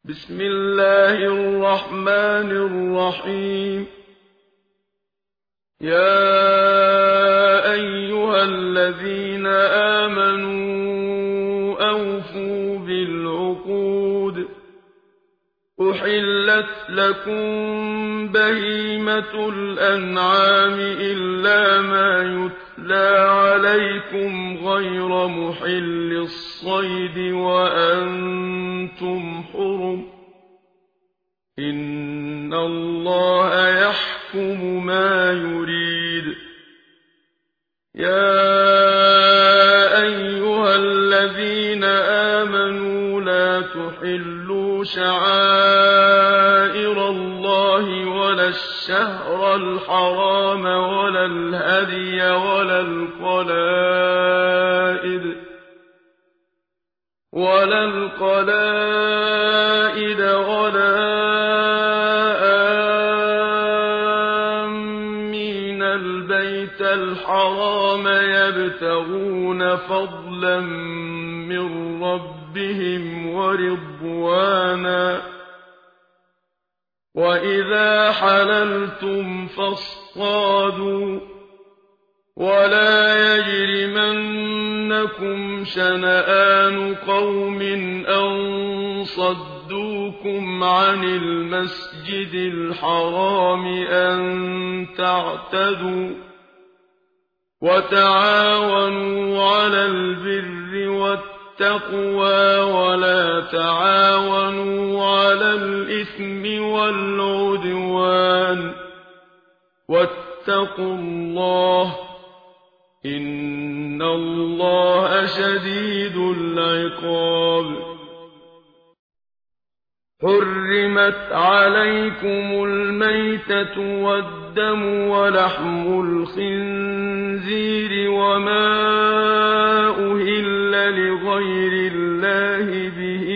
بسم الله الرحمن الرحيم يا أيها الذين آمنوا أوفوا بالعقود أحلت لكم بهيمة الأنعام إلا ما يتلى عليكم غير محل الصيد وأنتم حرم إن الله يحكم ما يريد يا أيها الذين آمنوا لا تحلوا شعائر الله ولا الشهر الحرام ولا الهدي ولا القلائد ولا آمين البيت الحرام يبتغون فضلا من ربهم ورضوانا وإذا حللتم فاصطادوا ولا يجرمنكم شنآن قوم أن صدوكم عن المسجد الحرام أن تعتدوا وتعاونوا على البر والتقوى ولا تعاونوا على الإثم والعدوان واتقوا الله إن الله شديد العقاب حرمت عليكم الميتة والدم ولحم الخنزير وما أهل لغير الله به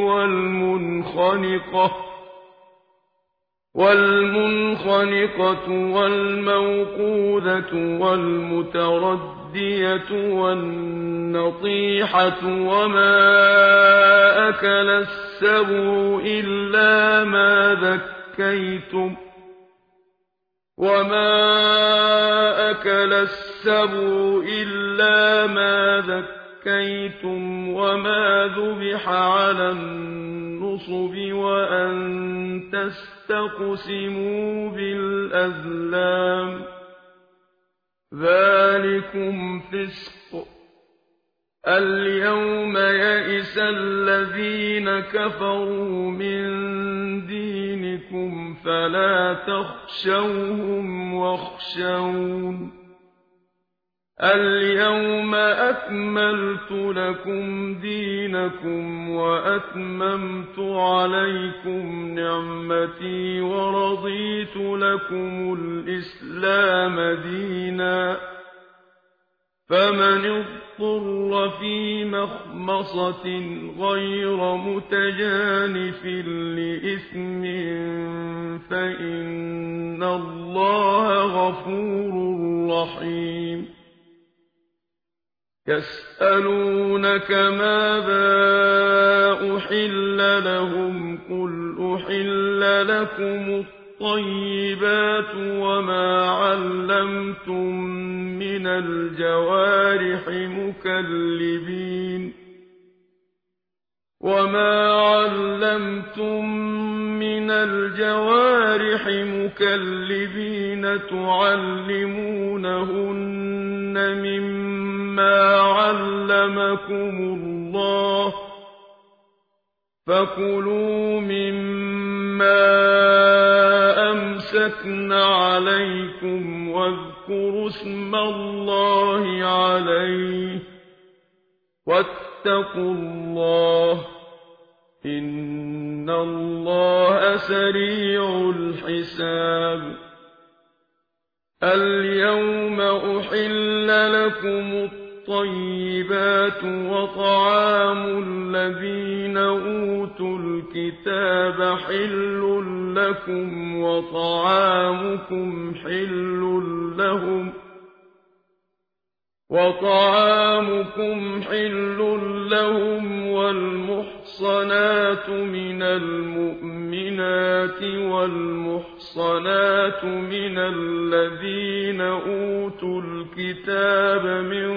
والمنخنقة والموقوذة والمتردية والنطيحة وما أكل السبع إلا ما ذكيتم وما ذبح على النصب وأن تستقسموا بالأزلام ذلكم فسق اليوم يئس الذين كفروا من دينكم فلا تخشوهم واخشون اليوم أكملت لكم دينكم وأتممت عليكم نعمتي ورضيت لكم الإسلام دينا فمن اضطر في مخمصة غير متجانف لإثم فإن الله غفور رحيم يسألونك ماذا أحل لهم قل أحل لكم الطيبات وما علمتم من الجوارح مكلبين تعلمونهن مما علمكم الله فكلوا مما أمسكن عليكم واذكروا اسم الله عليه واتقوا الله إن الله سريع الحساب اليوم أحل لكم الطيبات وطعام الذين أوتوا الكتاب حل لكم وطعامكم حل لهم وطعامكم حل لهم والمحصنات من المؤمنات والمحصنات من الذين أوتوا الكتاب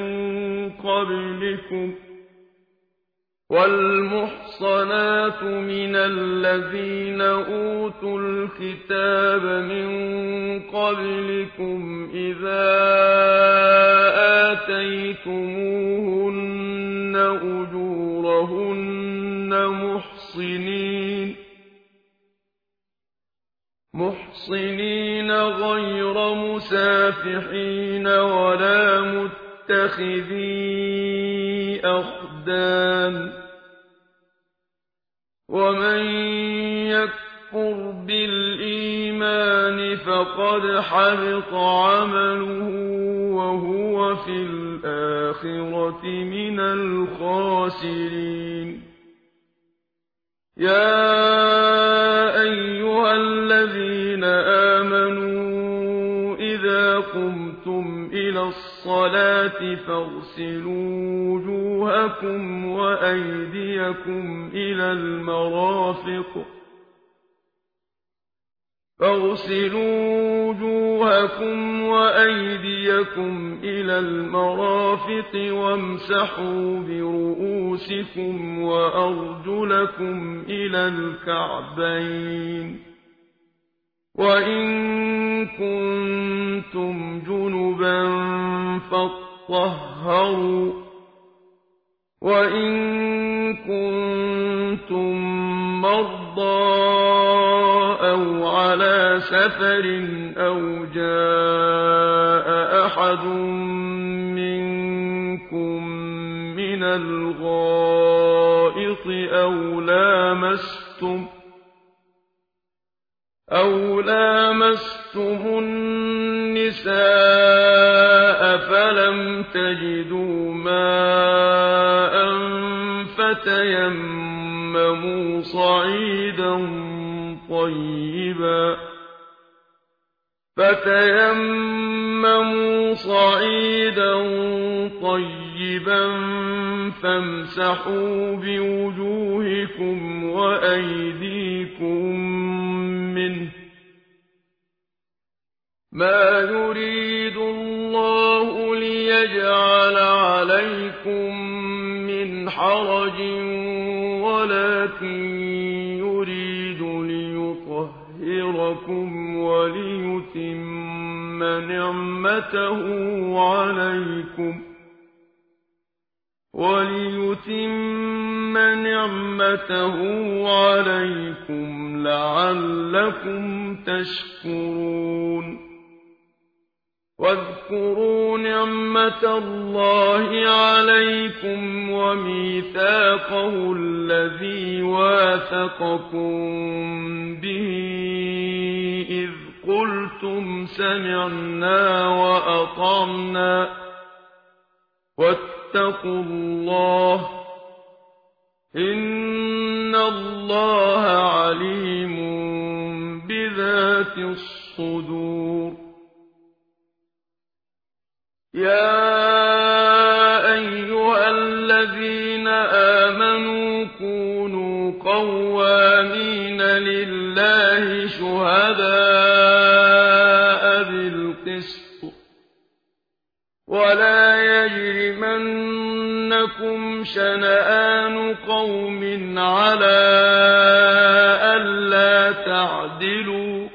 من قبلكم إذا آتيتموهن أجورهن محصنين غير مسافحين ولا متخذي أخدان ومن يكفر بالإيمان فقد حبط عمله وهو في الآخرة من الخاسرين يا أيها الذين آمنوا إذا قمتم إلى الصلاة فاغسلوا وجوهكم وأيديكم إلى المرافق وامسحوا برؤوسكم وأرجلكم إلى الكعبين وإن كنتم جنبا فاطهروا وإن كنتم مرضى أو على سفر أو جاء أحد منكم من الغائط أو لامستم النساء فلم تجدوا ماء فتيمموا صعيدا طيبا فامسحوا بوجوهكم وأيديكم منه ما يريد الله ليجعل عليكم من حرج ولكن يريد ليطهركم وليتم نعمته عليكم لعلكم تشكرون واذكروا نعمة الله عليكم وميثاقه الذي واثقكم به إذ قلتم سمعنا وأطعنا واتقوا الله إن الله عليم بذات الصدور يا أيها الذين آمنوا كونوا قوامين لله شهداء بالقسط ولا يجرمنكم شنآن قوم على ألا تعدلوا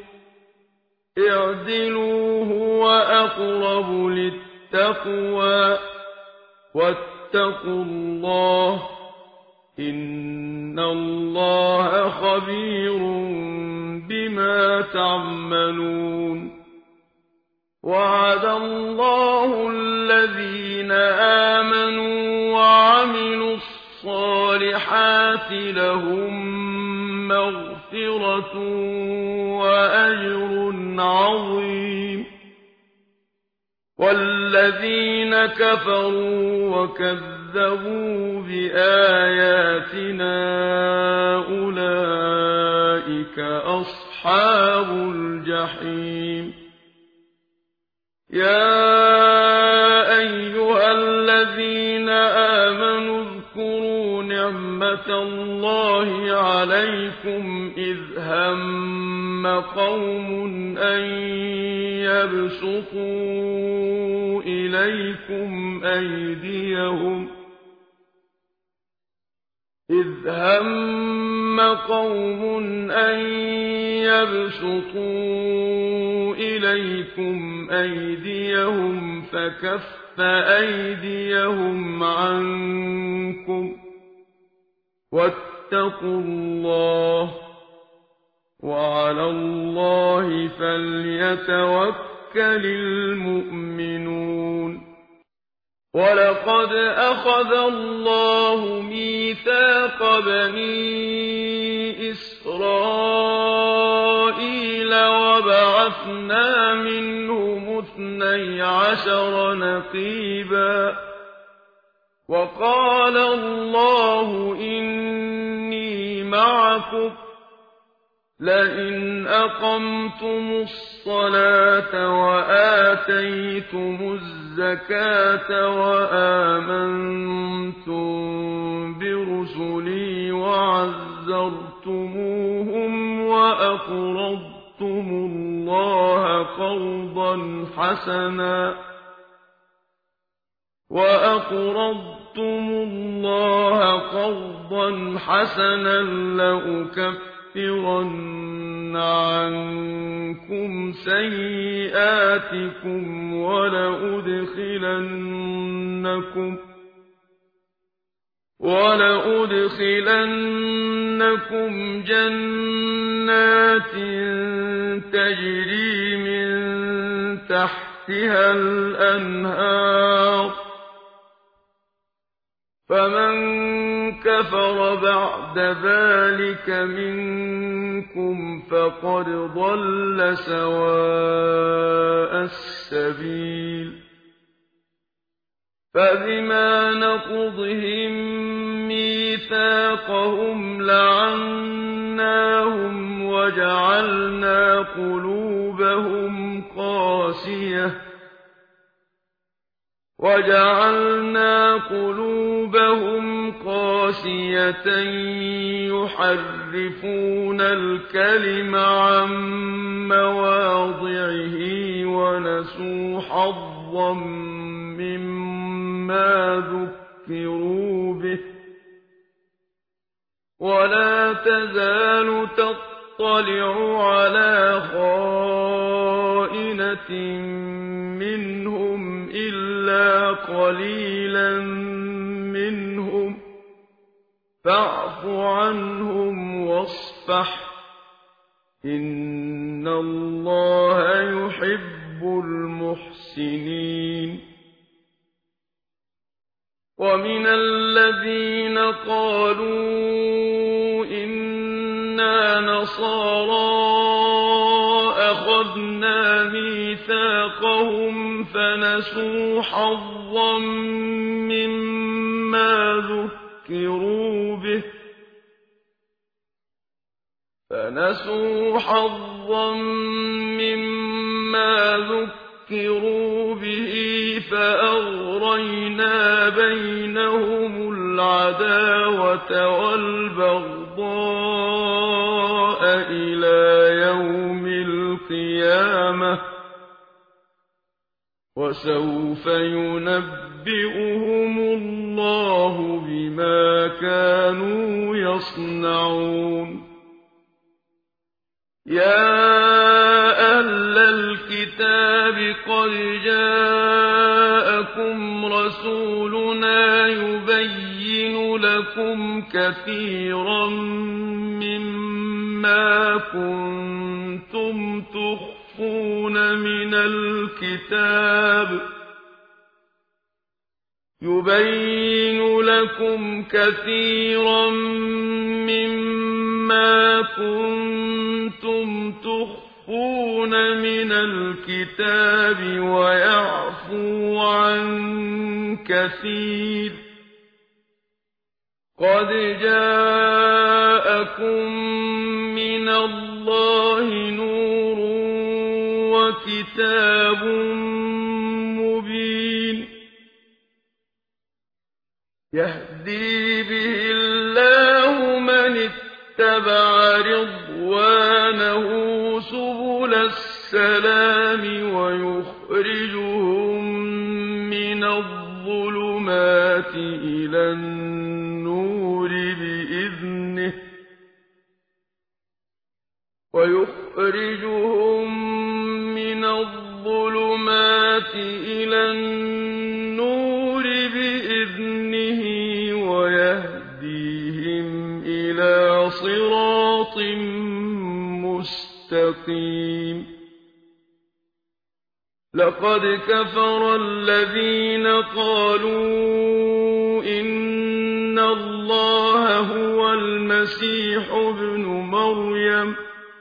اعدلوا هو أقرب للتقوى واتقوا الله إن الله خبير بما تعملون وعد الله الذين آمنوا وعملوا الصالحات لهم مغفرة وأجر عظيم والذين كفروا وكذبوا بآياتنا أولئك أصحاب الجحيم يا أيها الله عليكم إذ هم قوم أن يبسطوا إليكم أيديهم فكف أيديهم عنكم واتقوا الله وعلى الله فليتوكل المؤمنون ولقد أخذ الله ميثاق بني إسرائيل وبعثنا منهم 12 نقيبا وقال الله إني معكم لئن أقمتم الصلاة وآتيتم الزكاة وآمنتم برسلي وعزرتموهم وأقرضتم الله قرضا حسنا لأكفرن عنكم سيئاتكم ولأدخلنكم جنات تجري من تحتها الأنهار فمن كفر بعد ذلك منكم فقد ضل سواء السبيل فبما نقضهم ميثاقهم لعناهم وجعلنا قلوبهم قاسية يحرفون الكلم عن مواضعه ونسوا حظا مما ذكروا به ولا تزال تطلع على خائنة منهم إلا قليلا منهم فاعف عنهم واصفح إن الله يحب المحسنين ومن الذين قالوا إنا نصارى أخذنا ميثاقهم فنسوا حظا مما ذكروا به فأغرينا بينهم العداوة والبغضاء إلى يوم القيامة وسوف ينبئهم الله بما كانوا يصنعون يا أهل الكتاب قد جاءكم رسولنا يبين لكم كثيرا مما كنتم تخفون من الكتاب ويعفو عن كثير قد جاءكم من الله نور وكتاب مبين يهدي به الله اتبع رضوانه سبل السلام ويخرجهم من الظلمات إلى النور بإذنه ويهديهم إلى صراط مستقيم لقد كفر الذين قالوا إن الله هو المسيح ابن مريم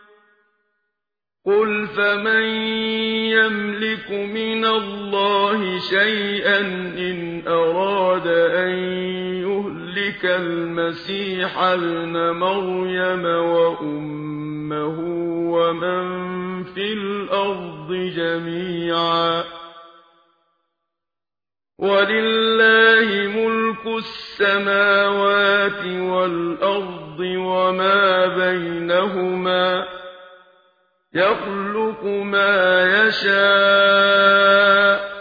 قل فمن يملك من الله شيئا إن أراد أن يهلك المسيح ابن مريم وأمه ومن في الأرض جميعا ولله ملك السماوات والأرض وما بينهما يخلق ما يشاء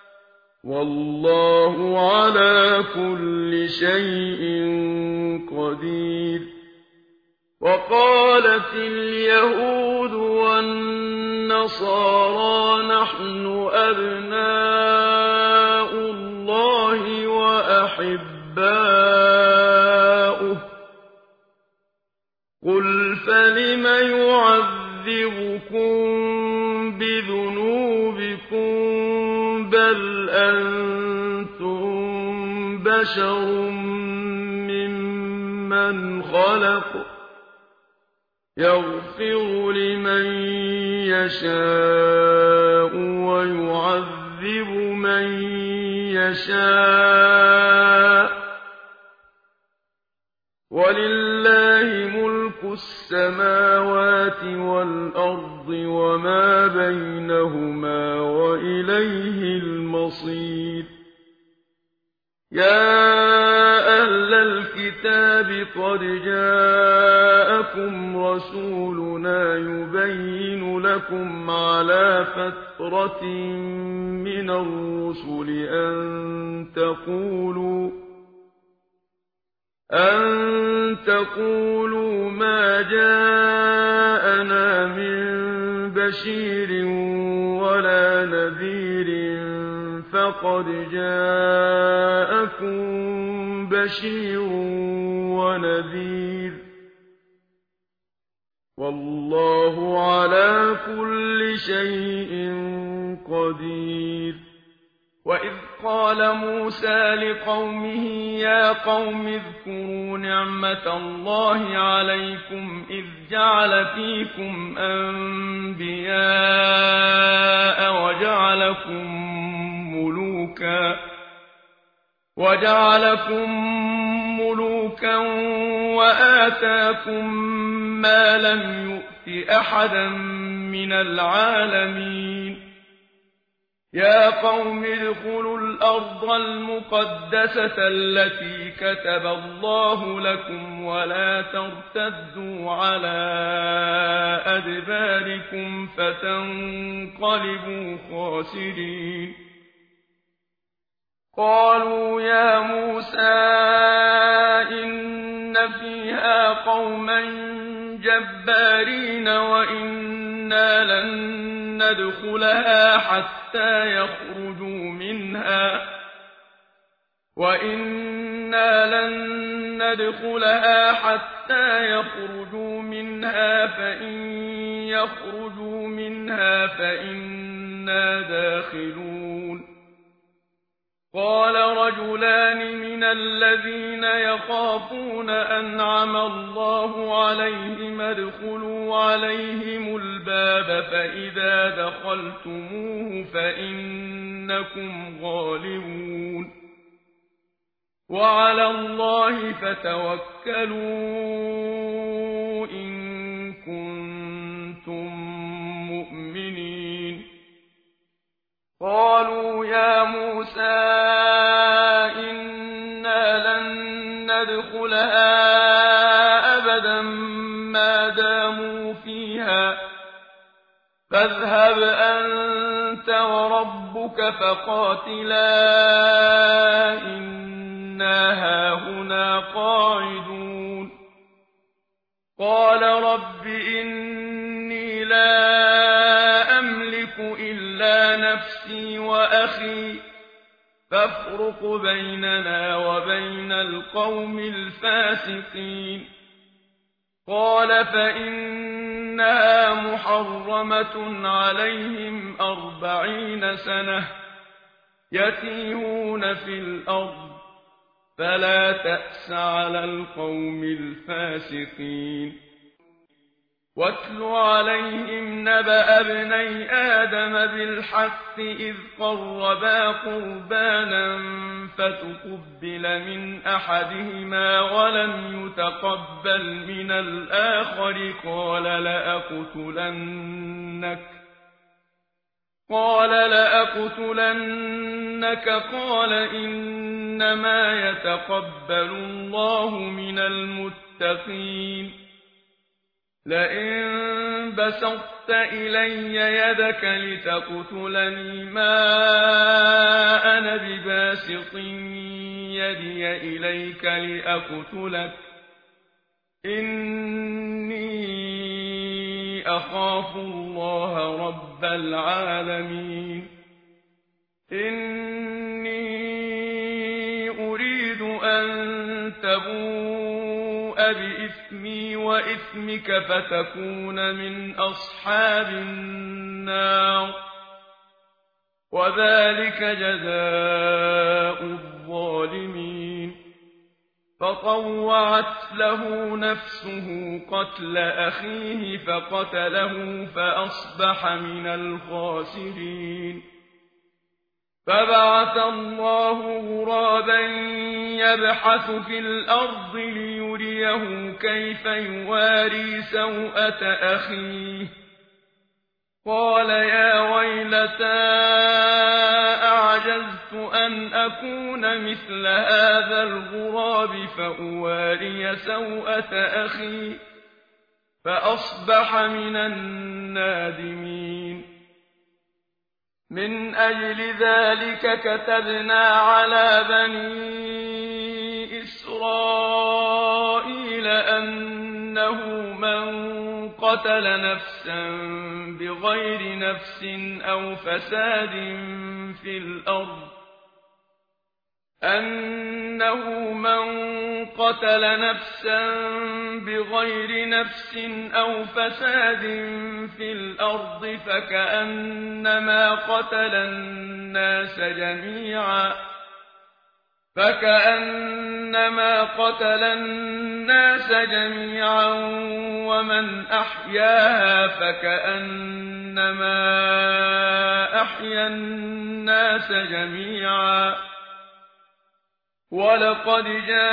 والله على كل شيء قدير وقالت اليهود والنصارى نحن أبناء الله وأحباؤه قل فلم يعذبكم بذنوبكم بل أنتم بشر ممن خلق يغفر لمن يشاء ويعذب من يشاء ولله ملك السماوات والأرض وما بينهما وإليه المصير يا أهل الكتاب قد جاءكم رسولنا يبين لكم على فترة من الرسل أن تقولوا ما جاءنا من بشير ولا نذير فقد جاءكم بشير ونذير والله على كل شيء قدير وإذ قال موسى لقومه يا قوم اذكروا نعمة الله عليكم إذ جعل فيكم أنبياء وجعلكم ملوكا وآتاكم ما لم يؤت أحدا من العالمين يا قوم ادخلوا الأرض المقدسة التي كتب الله لكم ولا ترتدوا على أدباركم فتنقلبوا خاسرين قالوا يا موسى إن فيها قوما جبارين وإنا لن ندخلها حتى يخرجوا منها فإن يخرجوا منها فإنا داخلون قال رجلان من الذين يخافون أنعم الله عليهم ادخلوا عليهم الباب فإذا دخلتموه فإنكم غالبون وعلى الله فتوكلوا إن كنتم مؤمنين قالوا يا موسى إنا لن ندخلها أبدا ما داموا فيها فاذهب أنت وربك فقاتلا إنا هاهنا قاعدون قال رب إني لا أملك إلا نفسي وأخي فافرق بيننا وبين القوم الفاسقين قال فإنها محرمة عليهم 40 سنة يتيهون في الأرض فلا تأس على القوم الفاسقين واتل عليهم نبأ ابني آدم بالحق إذ قربا قربانا فتقبل من أحدهما ولم يتقبل من الآخر قال لأقتلنك قال إنما يتقبل الله من المتقين لئن بسطت إلي يدك لتقتلني ما أنا بباسط يدي إليك لأقتلك إني أخاف الله رب العالمين إني أريد أن تبوء بإثمي وإثمك فتكون من أصحاب النار وذلك جزاء الظالمين فطوعت له نفسه قتل أخيه فقتله فأصبح من الخاسرين فبعث الله غرابا يبحث في الأرض ليريه كيف يواري سوءة أخيه قال يا ويلتى أعجزت أن أكون مثل هذا الغراب فأواري سوءة أخي فأصبح من النادمين من أجل ذلك كتبنا على بني إسرائيل أنه من قتل نفسا بغير نفس أو فساد في الأرض فكأنما قتل الناس جميعا ومن أحياها فكأنما أحيا الناس جميعا ولقد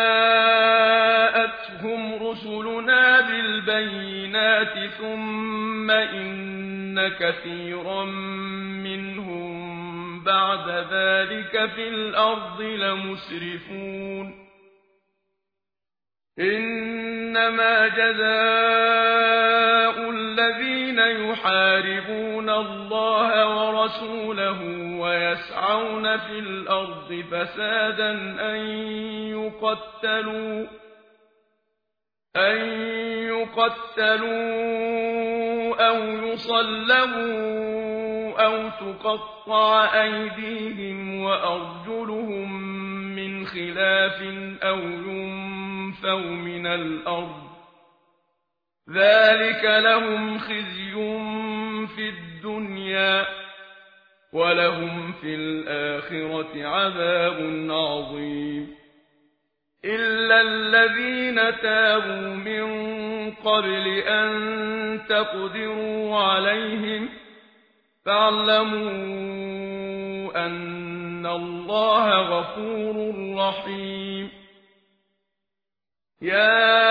جاءتهم رسلنا بالبينات ثم إن كثيرا منهم بعد ذلك في الأرض لمسرفون إنما جزاء الذين يحاربون الله ورسوله ويسعون في الأرض فسادا أن يقتلوا أو يصلبوا أو تقطع أيديهم وأرجلهم من خلاف أو ينفوا من الأرض ذلك لهم خزي في الدنيا ولهم في الآخرة عذاب عظيم إلا الذين تابوا من قبل أن تقدروا عليهم فاعلموا أن الله غفور رحيم يا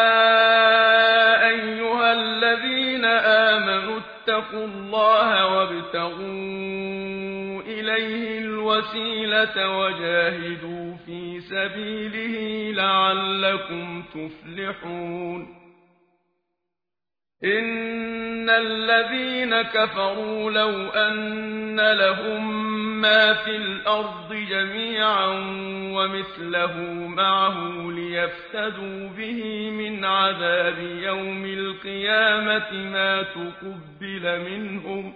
أيها الذين آمنوا اتقوا الله وابتغوا إليه الوسيلة وجاهدوا في سبيله لعلكم تفلحون إن الذين كفروا لو أن لهم ما في الأرض جميعا ومثله معه ليفتدوا به من عذاب يوم القيامة ما تقبل منهم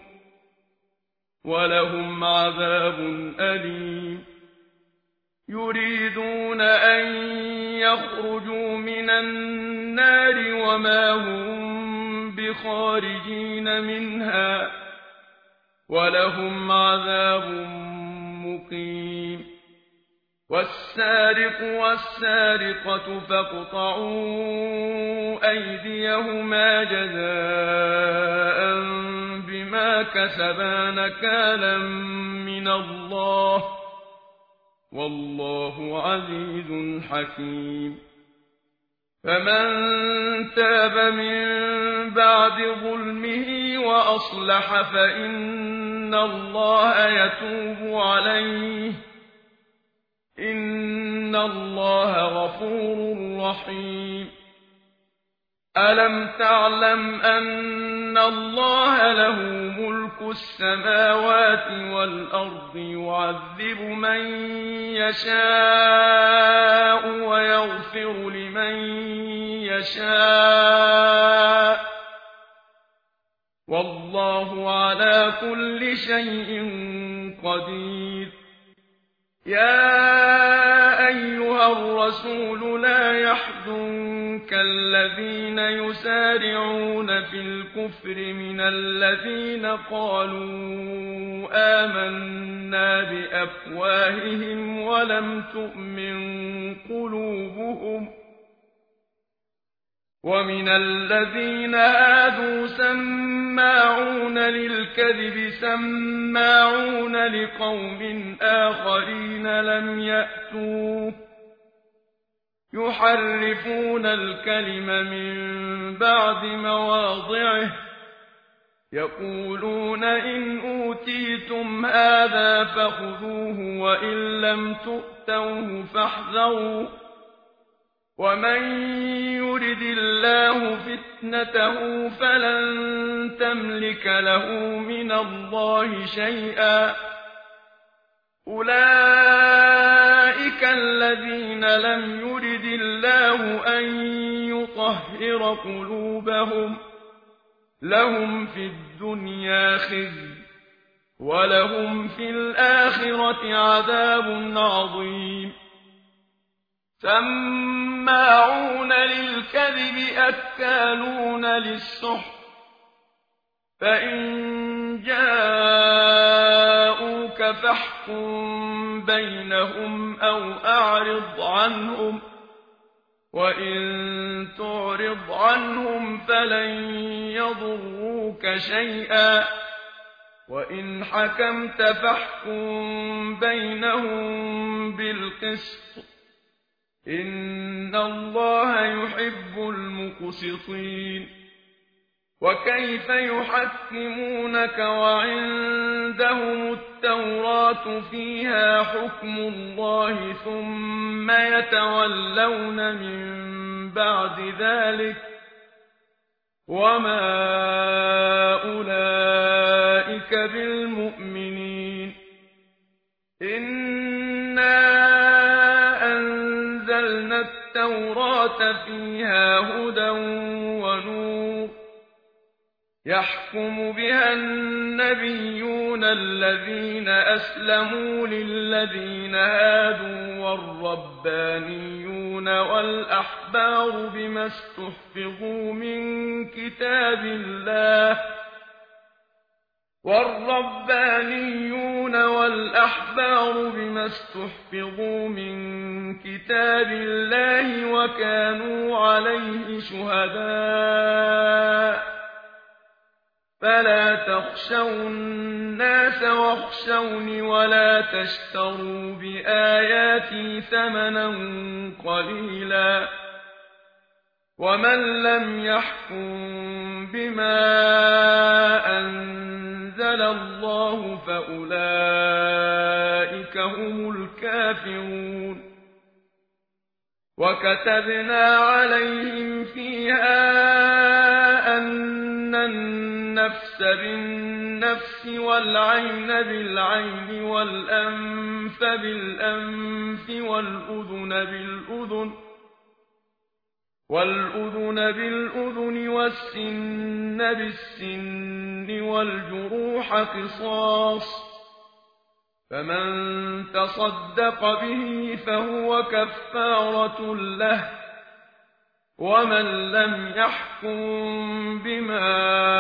ولهم عذاب أليم يريدون أن يخرجوا من النار وما هم بخارجين منها ولهم عذاب مقيم والسارق والسارقة فاقطعوا أيديهما جزاء بما كسبا نكالا من الله والله عزيز حكيم فمن تاب من بعد ظلمه وأصلح فإن الله يتوب عليه إن الله غفور رحيم ألم تعلم أن الله له ملك السماوات والأرض يعذب من يشاء ويغفر لمن يشاء والله على كل شيء قدير يا أيها الرسول لا يحزنك الذين يسارعون في الكفر من الذين قالوا آمنا بأفواههم ولم تؤمن قلوبهم ومن الذين هادوا سماعون للكذب سماعون لقوم آخرين لم يأتوك يحرفون الكلم من بعد مواضعه يقولون إن أوتيتم هذا فخذوه وإن لم تؤتوه فاحذروا ومن يرد الله فتنته فلن تملك له من الله شيئا أولئك الذين لم يرد الله أن يطهر قلوبهم لهم في الدنيا خزي ولهم في الآخرة عذاب عظيم سماعون للكذب أكالون للسحت فإن جاءوك فاحكم بينهم أو أعرض عنهم وإن تعرض عنهم فلن يضروك شيئا وإن حكمت فاحكم بينهم بالقسط إن الله يحب المقسطين وكيف يحكمونك وعندهم التوراة فيها حكم الله ثم يتولون من بعد ذلك وما أولئك بالمؤمنين إنا أنزلنا التوراة فيها هدى ونور يحكم بها النبيون الذين أسلموا للذين هادوا والربانيون والأحبار بما استحفظوا من كتاب الله وكانوا عليه شهداء فلا تخشوا الناس واخشوني ولا تشتروا بآياتي ثمنا قليلا ومن لم يحكم بما أنزل الله فأولئك هم الكافرون وكتبنا عليهم فيها أن النفس بالنفس والعين بالعين والأنف بالأنف والأذن بالأذن والسن بالسن والجروح قصاص، فمن تصدق به فهو كفارة له، ومن لم يحكم بما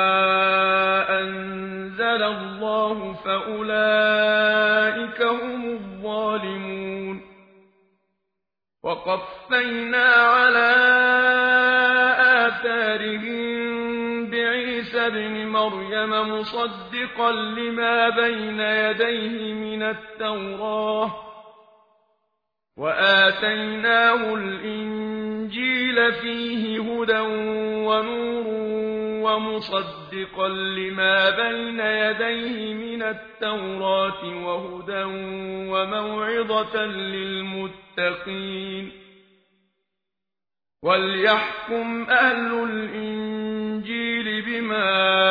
أنزل الله فأولئك هم الظالمون. وقفينا على آثارهم بعيسى ابن مريم مصدقا لما بين يديه من التوراة، وآتيناه الإنجيل فيه هدى ونور ومصدقا لما بين يديه من التوراة وهدى وموعظة للمتقين. وليحكم أهل الإنجيل بما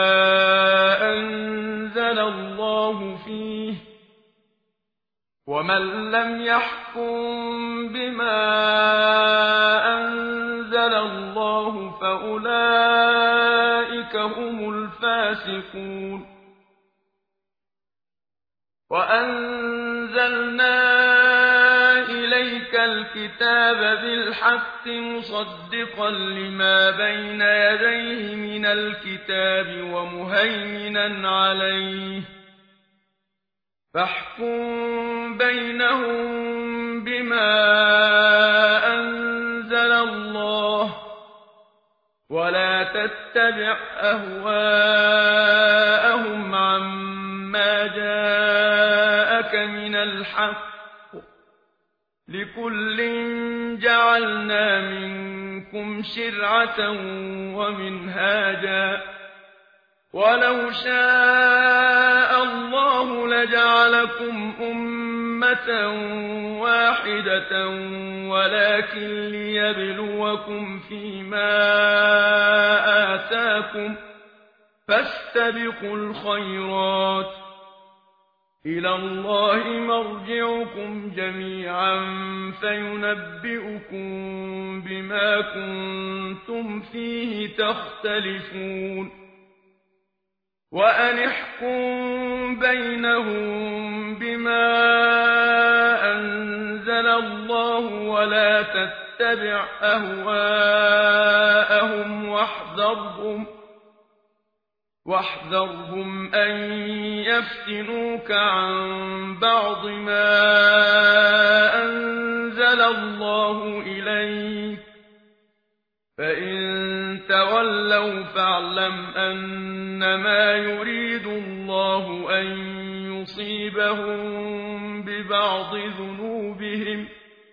أنزل الله فيه، ومن لم يحكم بما أنزل الله فأولئك هم الفاسقون. وأنزلنا إليك الكتاب بالحق مصدقا لما بين يديه من الكتاب ومهيمنا عليه، فاحكم بينهم بما أنزل الله، ولا تتبع أهواءهم عما جاءك من الحق، لكل جعلنا منكم شرعة ومنهاجا، ولو شاء الله لجعلكم أمة واحدة ولكن ليبلوكم فيما آتاكم، فاستبقوا الخيرات، إلى الله مرجعكم جميعا فينبئكم بما كنتم فيه تختلفون. وأن احكم بينهم بما أنزل الله ولا تتبع أهواءهم واحذرهم أن يفتنوك عن بعض ما أنزل الله إليك، فإن تولوا فاعلم أنما يريد الله أن يصيبهم ببعض ذنوبهم،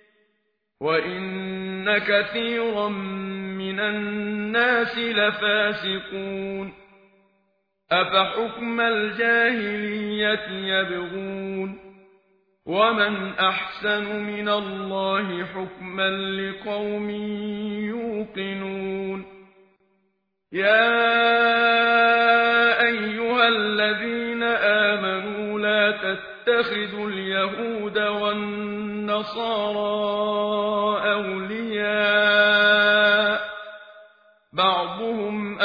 وإن كثيرا من الناس لفاسقون. أفحكم الجاهلية يبغون، ومن أحسن من الله حكما لقوم يوقنون. يا أيها الذين آمنوا لا تتخذوا اليهود والنصارى أولياء، بعضهم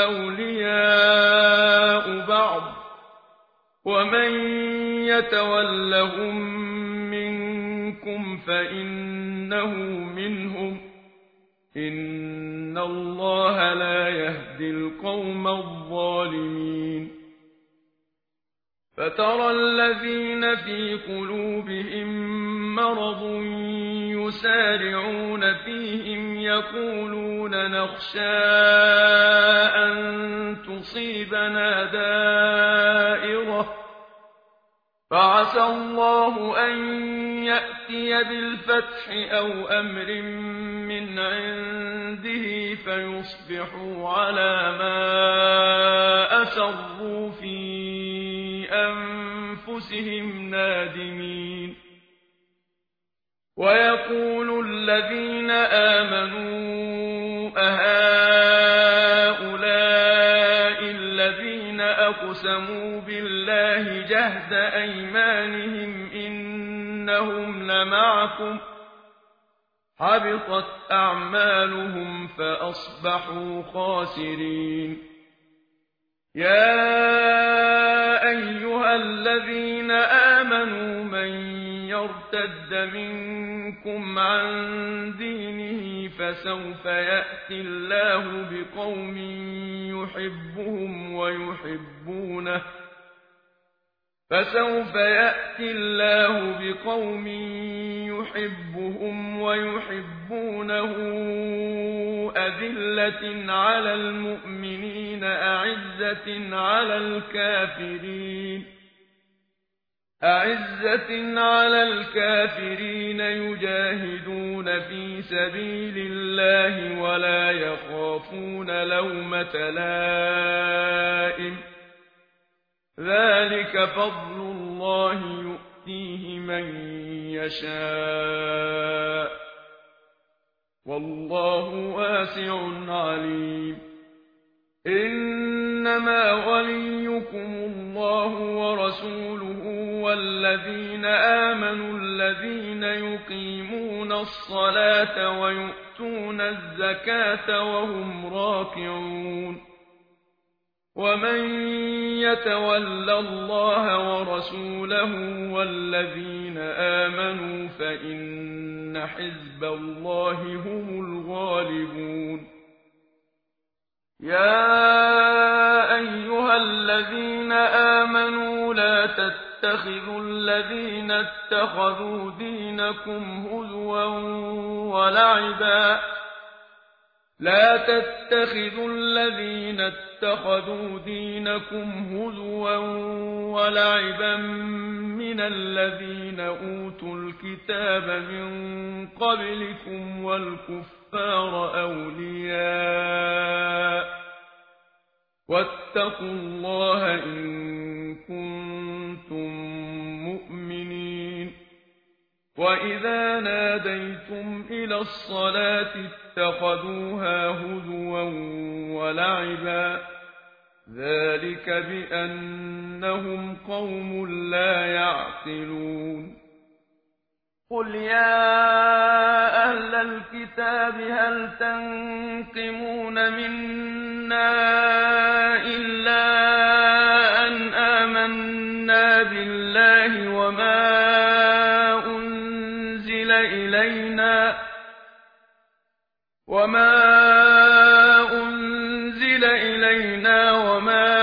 أولياء بعض، ومن يتولهم منكم فإنه منهم، إن الله لا يهدي القوم الظالمين. فترى الذين في قلوبهم مرض يسارعون فيهم يقولون نخشى أن تصيبنا دائرة، فعسى الله أن يأتي بالفتح أو أمر من عنده فيصبحوا على ما أسروا في أنفسهم نادمين. ويقول الذين آمنوا أهؤلاء الذين أقسموا بالله جهد أيمانهم إنهم لمعكم حبطت أعمالهم فأصبحوا خاسرين يا أيها الذين آمنوا من يرتد منكم عن دينه فسوف يأتي الله بقوم يحبهم ويحبونه أذلة على المؤمنين أعزة على الكافرين يجاهدون في سبيل الله ولا يخافون لومة لائم ذلك فضل الله يؤتيه من يشاء والله واسع عليم إنما وليكم الله ورسوله والذين آمنوا الذين يقيمون الصلاة ويؤتون الزكاة وهم راكعون ومن يتول الله ورسوله والذين آمنوا فإن حزب الله هم الغالبون يا أيها الذين آمنوا لا تتخذوا الذين اتخذوا دينكم هزوا ولعبا من الذين أوتوا الكتاب من قبلكم والكفار أولياء واتقوا الله إن كنتم مؤمنين وإذا ناديتم إلى الصلاة اتخذوها هزوا ولعبا ذلك بأنهم قوم لا يعقلون قل يا أهل الكتاب هل تنقمون منا إلا أن آمنا بالله وما أنزل إلينا وما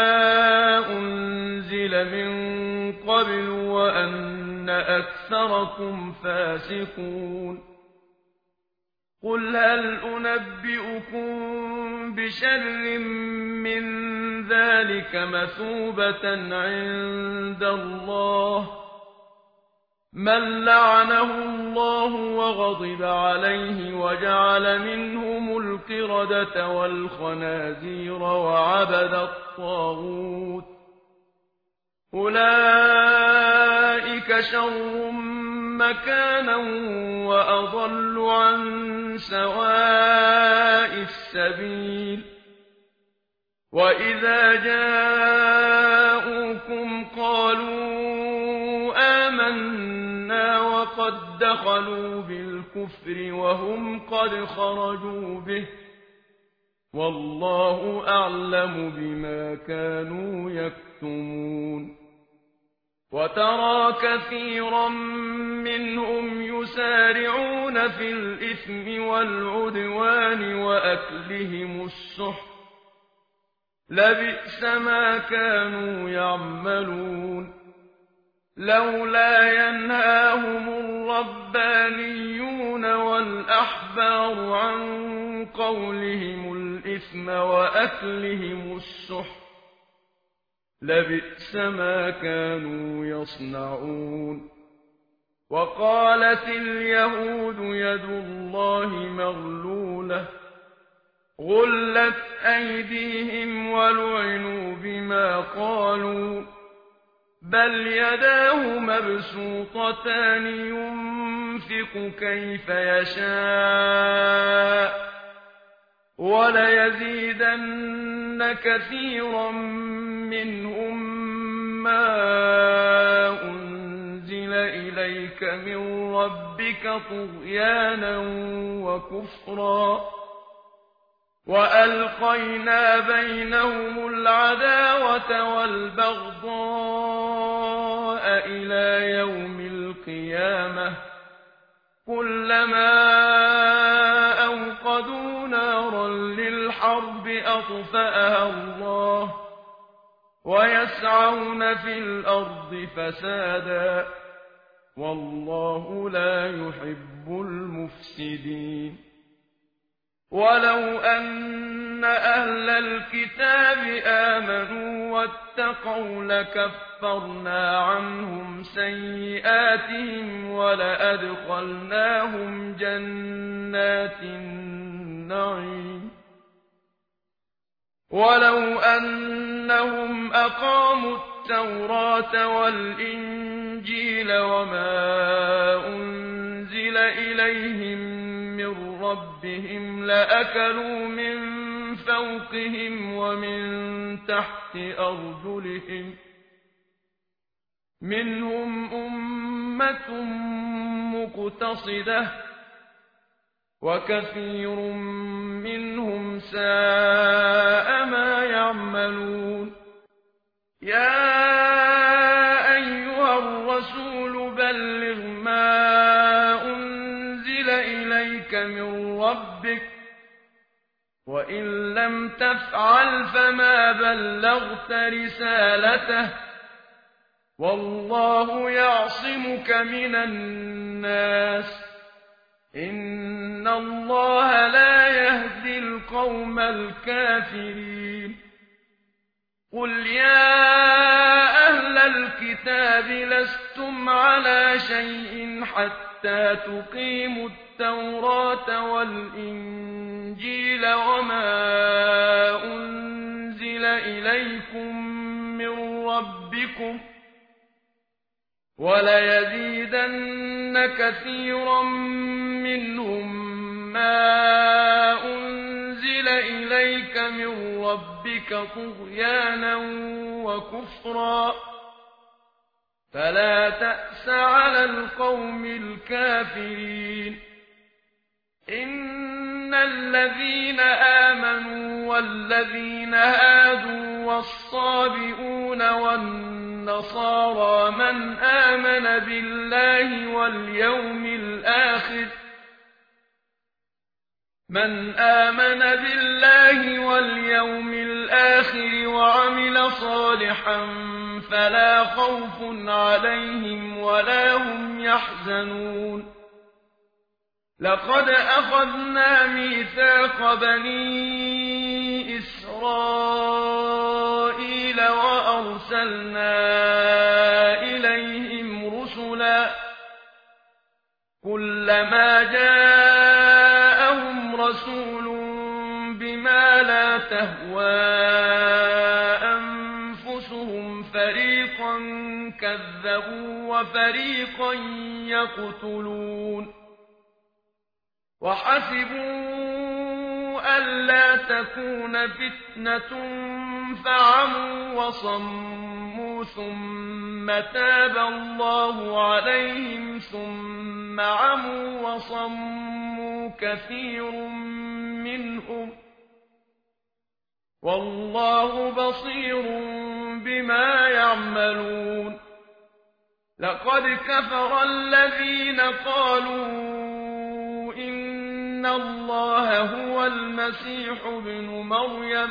أنزل من قبل وأن أكثركم فاسقون قل هل أنبئكم بشر من ذلك مثوبة عند الله من لعنه الله وغضب عليه وجعل منهم القردة والخنازير وعبد الطاغوت أولئك شر مكانا وأضل عن سواء السبيل وإذا جاءوكم قالوا آمنا وقد دخلوا بالكفر وهم قد خرجوا به والله أعلم بما كانوا يكتمون وترى كثيرا منهم يسارعون في الإثم والعدوان وأكلهم السحت لبئس ما كانوا يعملون لولا ينهاهم الربانيون والأحبار عن قولهم الإثم وأكلهم السحت لبئس ما كانوا يصنعون وقالت اليهود يد الله مغلولة غلت أيديهم ولعنوا بما قالوا بل يداه مبسوطتان ينفق كيف يشاء وليزيدن كثيرا منهم ما أنزل إليك من ربك طغيانا وكفرا وألقينا بينهم العداوة والبغضاء إلى يوم القيامة كلما أوقدوا نارا للحرب أطفأها الله ويسعون في الأرض فسادا والله لا يحب المفسدين ولو أن أهل الكتاب آمنوا واتقوا لكفرنا عنهم سيئاتهم ولأدخلناهم جنات النعيم ولو أنهم أقاموا التوراة والإنجيل وما أنزل إليهم من ربهم لأكلوا من فوقهم ومن تحت أرجلهم منهم أمة مقتصدة وكثير منهم ساء ما يعملون يا أيها الرسول بلغ ما أنزل إليك من ربك وإن لم تفعل فما بلغت رسالته والله يعصمك من الناس إن الله لا يهدي القوم الكافرين قل يا أهل الكتاب لستم على شيء حتى تقيموا التوراة والإنجيل وما أنزل إليكم من ربكم وليزيدن كثيرا منهم ما أنزل إليك من ربك طغيانا وكفرا فلا تأس على القوم الكافرين إن الذين آمنوا والذين هادوا والصابئون والنصارى من آمن بالله واليوم الآخر وعمل صالحا فلا خوف عليهم ولا هم يحزنون لقد أخذنا ميثاق بني إسرائيل وأرسلنا إليهم رسلا كلما جاءهم رسول بما لا تهوى أنفسهم فريقا كذبوا وفريقا يقتلون وحسبوا ألا تكون فتنة فعموا وصموا ثم تاب الله عليهم ثم عموا وصموا كثير منهم والله بصير بما يعملون لقد كفر الذين قالوا إن الله هو المسيح ابن مريم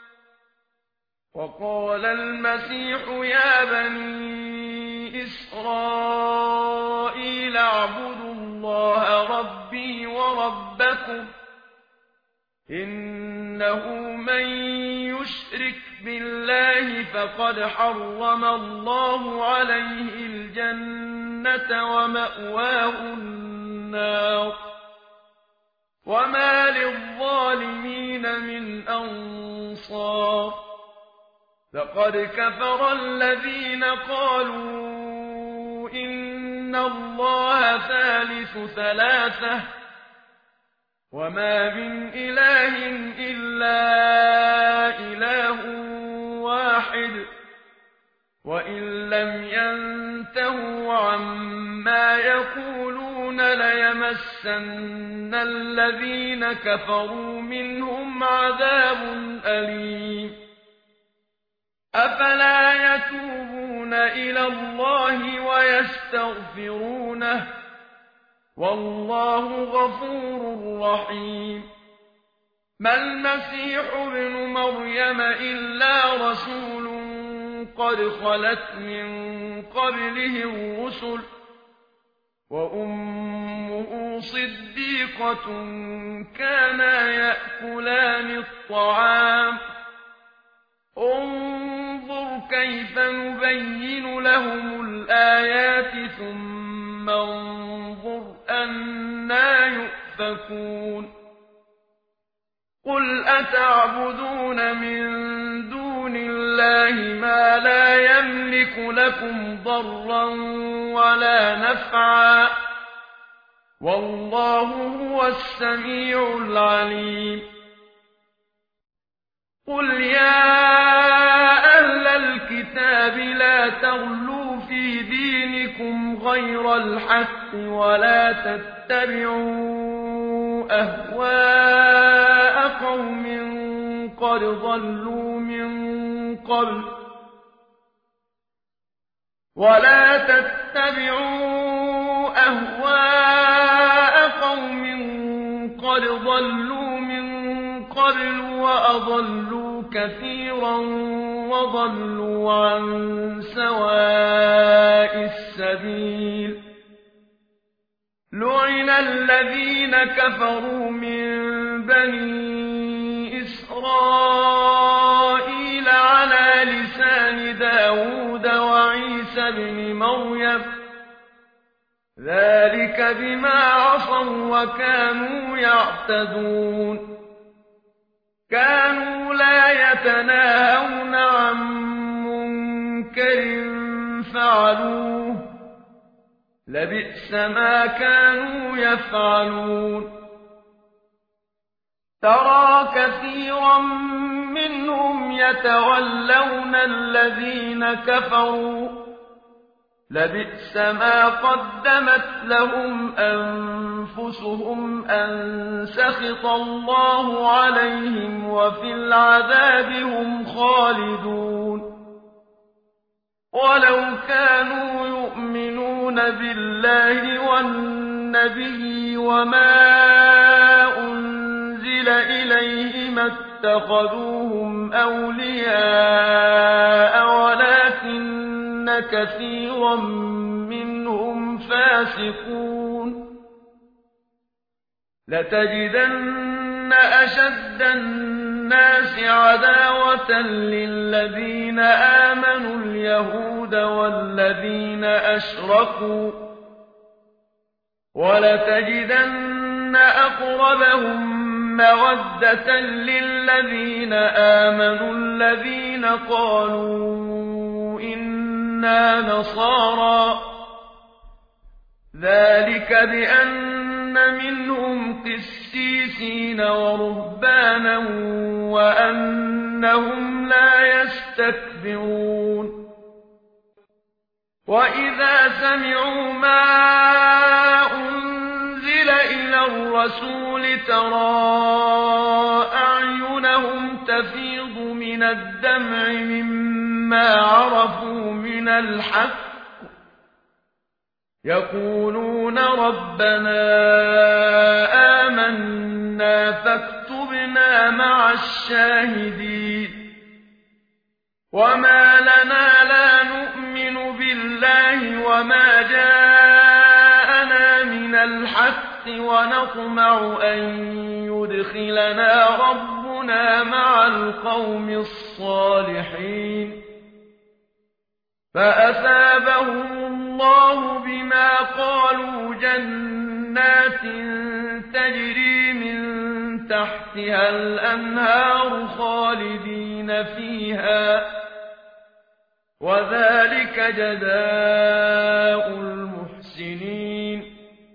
وقال المسيح يا بني إسرائيل اعبدوا الله ربي وربكم إنه من يشرك بالله فقد حرم الله عليه الجنة ومأواه النار وما للظالمين من أنصار لقد كفر الذين قالوا إن الله ثالث ثلاثة وما من إله إلا إله واحد لم ينتهوا عما يقولون ليمسن الذين كفروا منهم عذاب أليم أفلا يتوبون إلى الله ويستغفرونه والله غفور رحيم ما المسيح ابن مريم إلا رسول قد خلت من قبله الرسل وأمه صديقة كانا يأكلان الطعام انظر كيف نبين لهم الآيات ثم انظر أنى يؤفكون قل أتعبدون من دون الله ما لا يملك لكم ضرا ولا نفعا والله هو السميع العليم قل يا أهل الكتاب لا تغلوا في دينكم غير الحق ولا تتبعوا أهواء قوم قد ضلوا من قبل وأضلوا كثيرا وضلوا عن سواء السبيل لعن الذين كفروا من بني إسرائيل على لسان داود وعيسى بن مريم ذلك بما عصوا وكانوا يعتدون كانوا لا يتناهون عن منكر فعلوه لبئس ما كانوا يفعلون ترى كثيرا منهم يتولون الذين كفروا لبئس ما قدمت لهم أنفسهم أن سخط الله عليهم وفي العذاب هم خالدون ولو كانوا يؤمنون بالله والنبي وما أنزل إليه ما اتخذوهم أولياء ولكن كثيرا منهم فاسقون لتجدن أشد الناس عداوة للذين آمنوا اليهود والذين أشركوا ولتجدن أقربهم مودة للذين آمنوا الذين قالوا إنا نصارى ذلك بأن منهم قسيسين ورهبانا وأنهم لا يستكبرون وإذا سمعوا ما أنزل إلى الرسول ترى أعينهم تفيض من الدمع مما عرفوا من الحق يقولون ربنا آمنا فاكتبنا مع الشاهدين وما لنا لا نؤمن بالله وما جاءنا من الحق ونطمع أن يدخلنا ربنا مع القوم الصالحين فأثابهم الله بما قالوا جنات تجري من تحتها الأنهار خالدين فيها وذلك جزاء المحسنين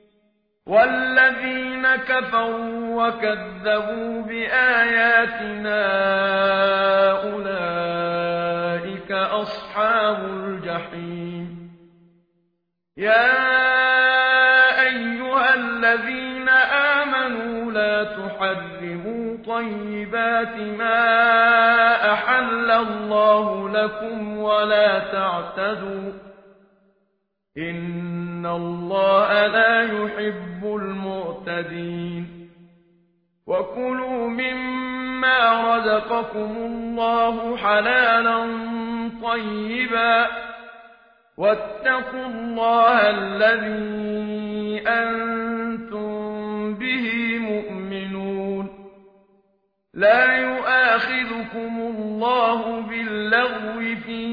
والذين كفروا وكذبوا بآياتنا أولئك أصحاب الجحيم يا أيها الذين آمنوا لا تحرموا طيبات ما أحل الله لكم ولا تعتدوا إن الله لا يحب المعتدين وكلوا مما رزقكم الله حلالا طيبا واتقوا الله الذي أنتم به مؤمنون لا يؤاخذكم الله باللغو في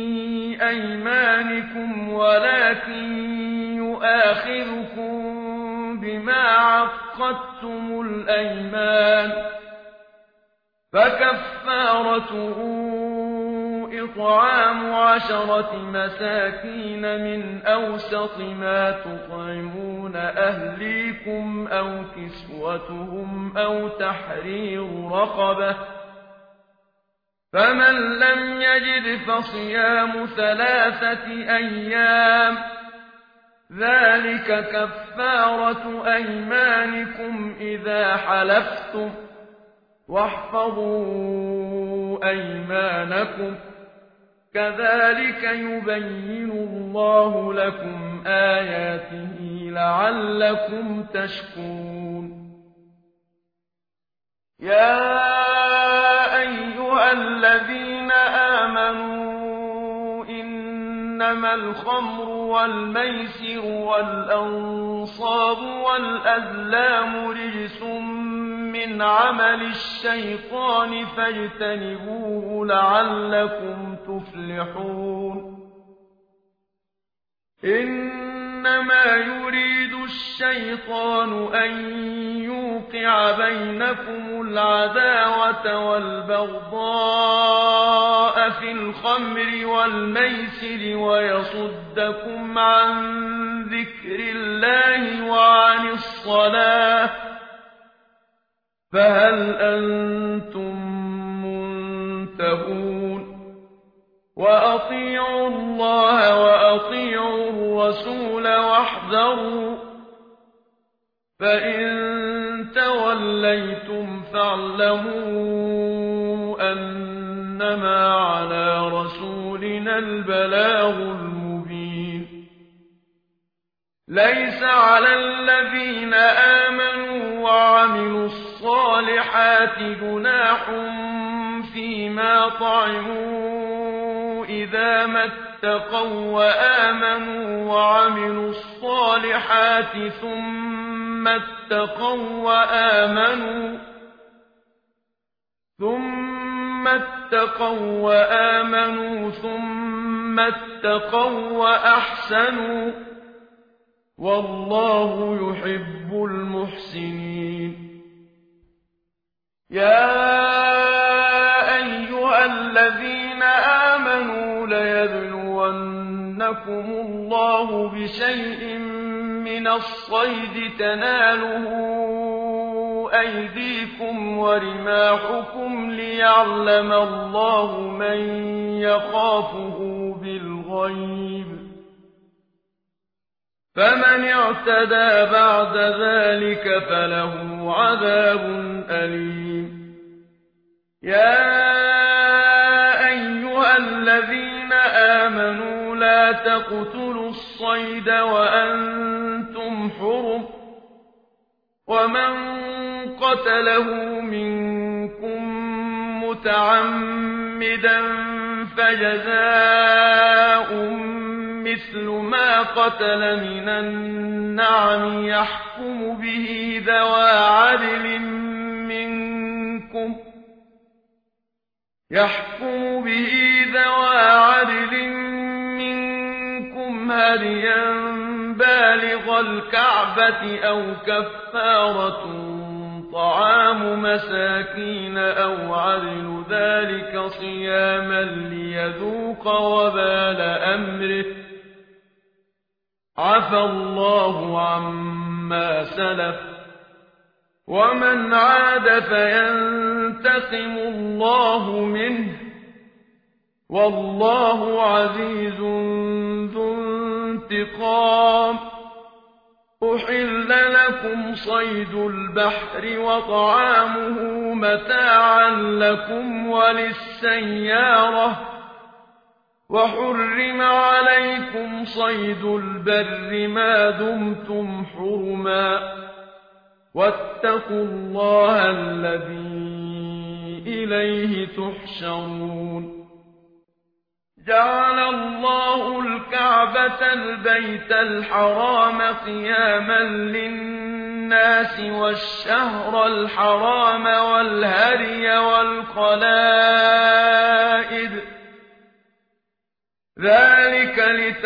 أيمانكم ولكن يؤاخذكم بما عقدتم الأيمان فكفارته إطعام 10 مساكين من أوسط ما تطعمون أهليكم أو كسوتهم أو تحرير رقبة فمن لم يجد فصيام 3 أيام ذلك كفارة أيمانكم إذا حلفتم واحفظوا أيمانكم كذلك يبين الله لكم آياته لعلكم تشكرون يا أيها الذين آمنوا إنما الخمر والميسر والأنصاب والأزلام رجس من عمل الشيطان فاجتنبوه لعلكم تفلحون إنما يريد الشيطان أن يوقع بينكم العداوة والبغضاء في الخمر والميسر ويصدكم عن ذكر الله وعن الصلاة فهل أنتم منتهون وأطيعوا الله وأطيعوا الرسول واحذروا فإن توليتم فاعلموا أنما على رسولنا البلاغ المبين ليس على الذين آمنوا وعملوا الصالحات جناح فيما طعموا إذا ما اتقوا وآمنوا وعملوا الصالحات ثم اتقوا وآمنوا ثم اتقوا وأحسنوا والله يحب المحسنين يا أيها الذين آمنوا ليبلونكم الله بشيء من الصيد تناله أيديكم ورماحكم ليعلم الله من يخافه بالغيب فمن اعتدى بعد ذلك فله عذاب أليم يا أيها الذين آمنوا لا تقتلوا الصيد وأنتم حرم ومن قتله منكم متعمدا فجزاء مثل ما قتل من النعم يحكم به ذوى عدل منكم هديا بالغ الكعبة أو كفارة طعام مساكين أو عدل ذلك صياما ليذوق وبال أمره عفى الله عما سلف ومن عاد فينتقم الله منه والله عزيز ذو انتقام. أحل لكم صيد البحر وطعامه متاعا لكم وللسيارة، وحرم عليكم صيد البر ما دمتم حرما، واتقوا الله الذي إليه تحشرون. جعل الله الكعبة البيت الحرام قياما للناس والشهر الحرام والهدي والقلائد، ذلك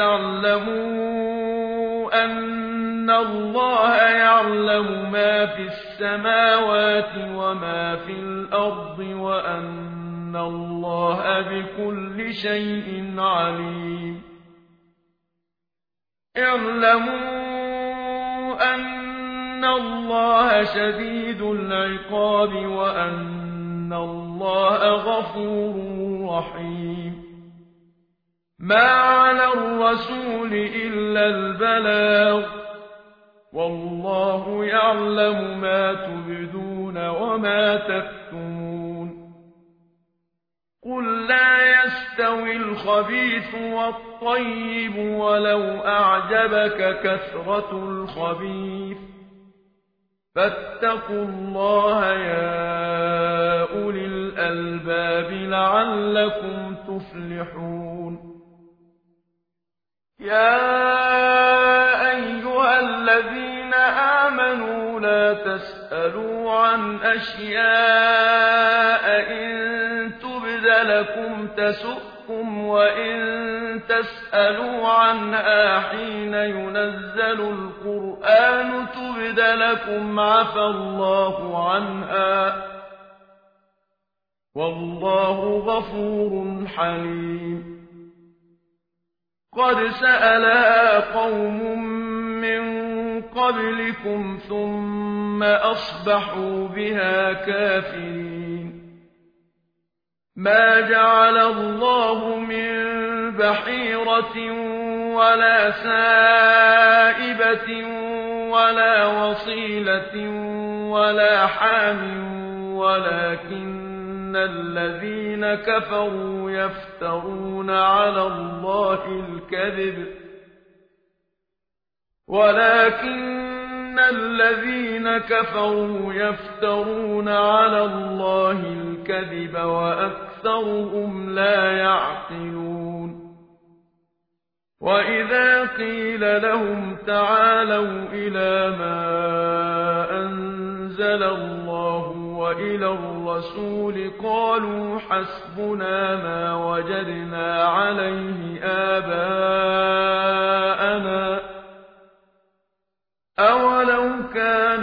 لتعلموا أن الله يعلم ما في السماوات وما في الأرض وأن الله بكل شيء عليم. اعلموا أن الله شديد العقاب وأن الله غفور رحيم. ما على الرسول إلا البلاغ، والله يعلم ما تبدون وما تكتمون. قل لا يستوي الخبيث والطيب ولو أعجبك كثرة الخبيث، فاتقوا الله يا أولي الألباب لعلكم تفلحون. يا أيها الذين آمنوا لا تسألوا عن أشياء إن تبد لكم تسؤكم، وإن تسألوا عنها حين ينزل القرآن تبد لكم عفى الله عنها، والله غفور حليم. قد سألها قوم من قبلكم ثم أصبحوا بها كافرين. ما جعل الله من بحيرة ولا سائبة ولا وصيلة ولا حام، ولكن الذين كفروا يفترون على الله الكذب، وأكثرهم لا يعقلون. وإذا قيل لهم تعالوا إلى ما أنزل الله وإلى الرسول قالوا حسبنا ما وجدنا عليه آباءنا، أولو كان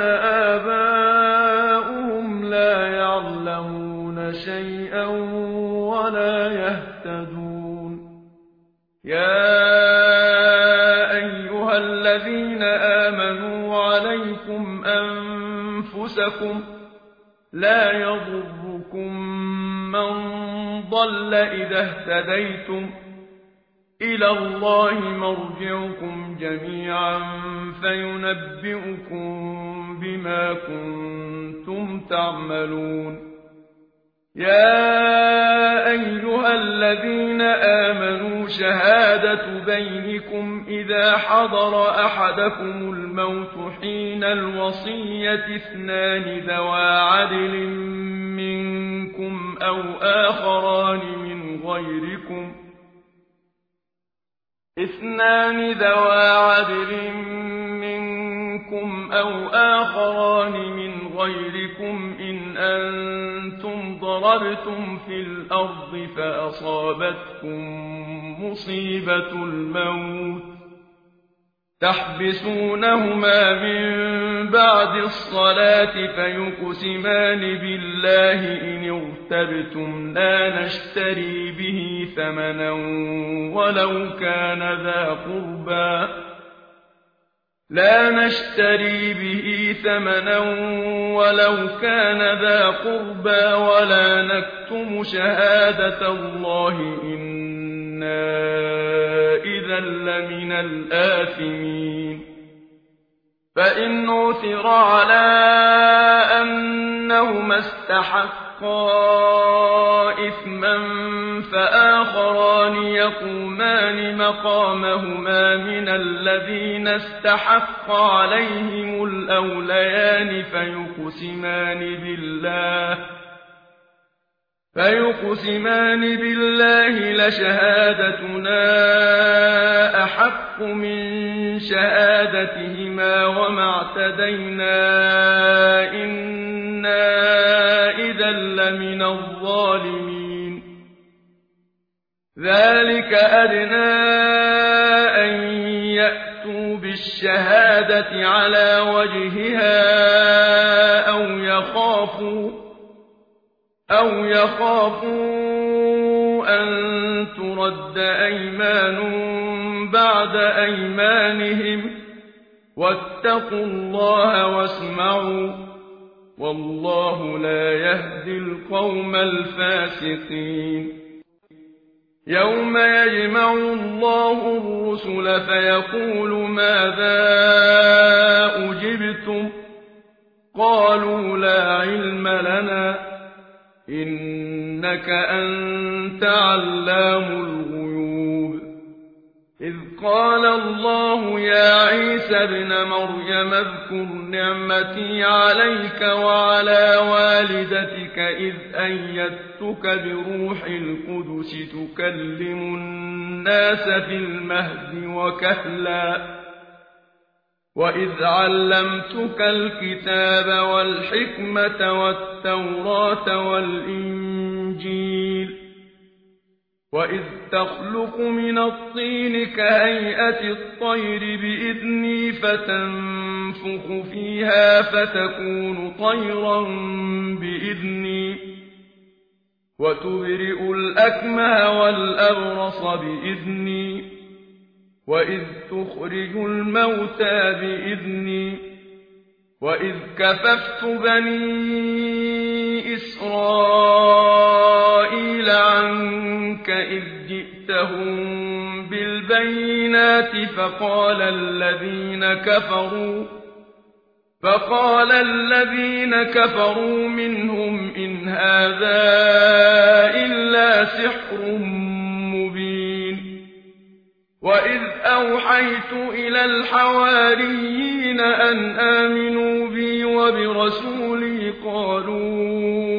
آباؤهم لا يعلمون شيئا ولا يهتدون. يا أيها الذين آمنوا عليكم أنفسكم، لا يضركم من ضل إذا اهتديتم، إلى الله مرجعكم جميعا فينبئكم بما كنتم تعملون. يا أيها الذين آمنوا شهادة بينكم إذا حضر أحدكم الموت حين الوصية اثنان ذوى عدل منكم أو آخران من غيركم إن أنتم ضربتم في الأرض فأصابتكم مصيبة الموت تحبسونهما من بعد الصلاة فيقسمان بالله إن ارتبتم لا نشتري به ثمنا ولو كان ذا قربى لا نشتري به ثمنا ولو كان ذا قربى ولا نكتم شهادة الله إنا إذا لمن الآثمين فإن عثر على أنهما استحقا إثما فآخران يقومان مقامهما من الذين استحق عليهم الأوليان فيقسمان بالله لشهادتنا أحق من شهادتهما وما اعتدينا إنا إذا لمن الظالمين ذلك أدنى أن يأتوا بالشهادة على وجهها أو يخافوا أن ترد أيمان بعد أيمانهم واتقوا الله واسمعوا والله لا يهدي القوم الفاسقين يوم يجمع الله الرسل فيقول ماذا أجبتم قالوا لا علم لنا إنك أنت علام الغيوب إذ قال الله يا عيسى ابن مريم اذكر نعمتي عليك وعلى والدتك إذ أيدتك بروح القدس تكلم الناس في المهد وكهلا وإذ علمتك الكتاب والحكمة والتوراة والإنجيل وإذ تخلق من الطين كهيئة الطير بإذني فتنفخ فيها فتكون طيرا بإذني وتبرئ الأكمه والأبرص بإذني وإذ تخرج الموتى بإذني وإذ كففت بني إسرائيل عنك إذ جئتهم بالبينات فقال الذين كفروا منهم إن هذا إلا سحر مبين وإذ أوحيت إلى الحواريين أن آمنوا بي وبرسولي قالوا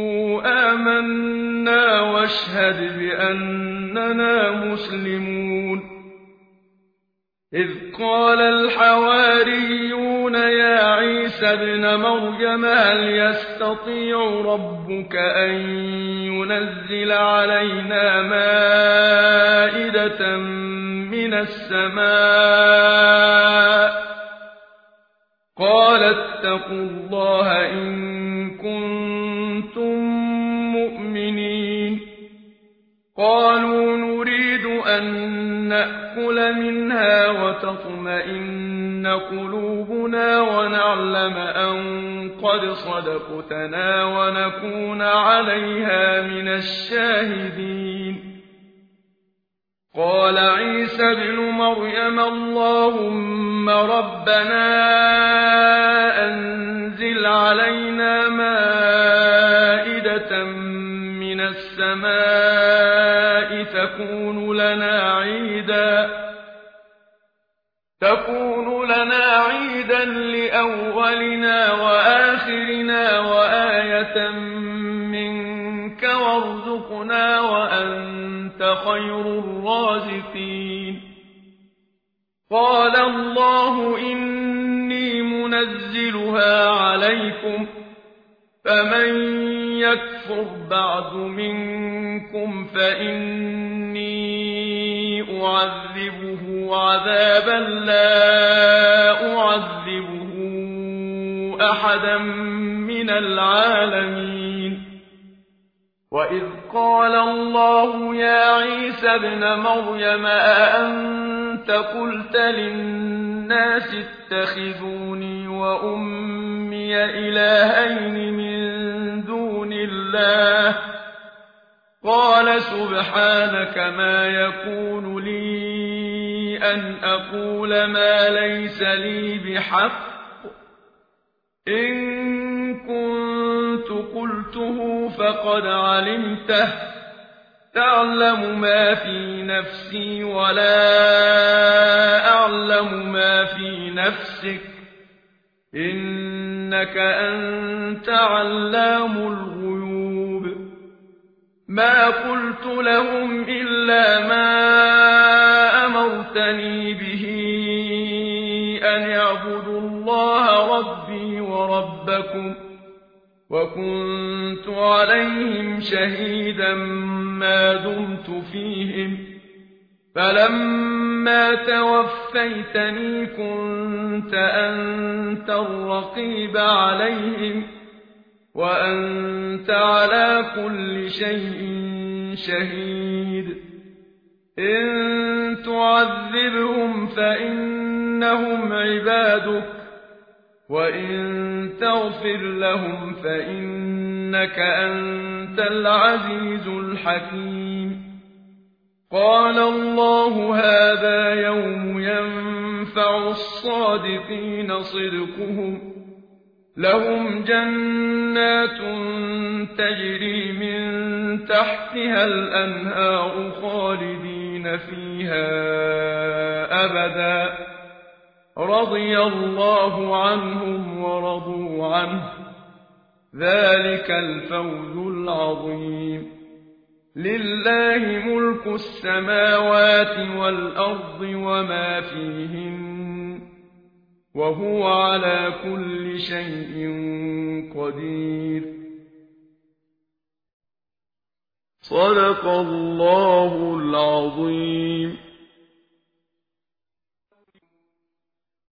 آمنا واشهد بأننا مسلمون إذ قال الحواريون يا عيسى ابن مريم هل يستطيع ربك أن ينزل علينا مائدة من السماء قال اتقوا الله إن كنتم مؤمنين قالوا نريد أن نأكل منها وتطمئن قلوبنا ونعلم أن قد صدقتنا ونكون عليها من الشاهدين قال عيسى ابن مريم اللهم ربنا أنزل علينا مائدة من السماء تكون لنا عيدا لأولنا وآخرنا وآية منك وارزقنا وأنت خير الرازقين قال الله إني منزلها عليكم فمن يكفر بعد منكم فإني أعذبه عذابا لا أعذبه أحدا من العالمين وإذ قال الله يا عيسى ابن مريم أأنت قلت للناس اتخذوني وأمي إلهين من دون الله قال سبحانك ما يكون لي أن أقول ما ليس لي بحق إن كنت قلته فقد علمته تعلم ما في نفسي ولا أعلم ما في نفسك إنك أنت علام الغيوب ما قلت لهم إلا ما أمرتني به أن اعبدوا الله ربي وربكم وكنت عليهم شهيدا ما دمت فيهم فلما توفيتني كنت أنت الرقيب عليهم وأنت على كل شيء شهيد إن تعذبهم فإنهم عبادك وإن تغفر لهم فإنك أنت العزيز الحكيم قال الله هذا يوم ينفع الصادقين صدقهم لهم جنات تجري من تحتها الأنهار خالدين فيها أبدا رضي الله عنهم ورضوا عنه ذلك الفوز العظيم لله ملك السماوات والأرض وما فيهن وهو على كل شيء قدير صدق الله العظيم.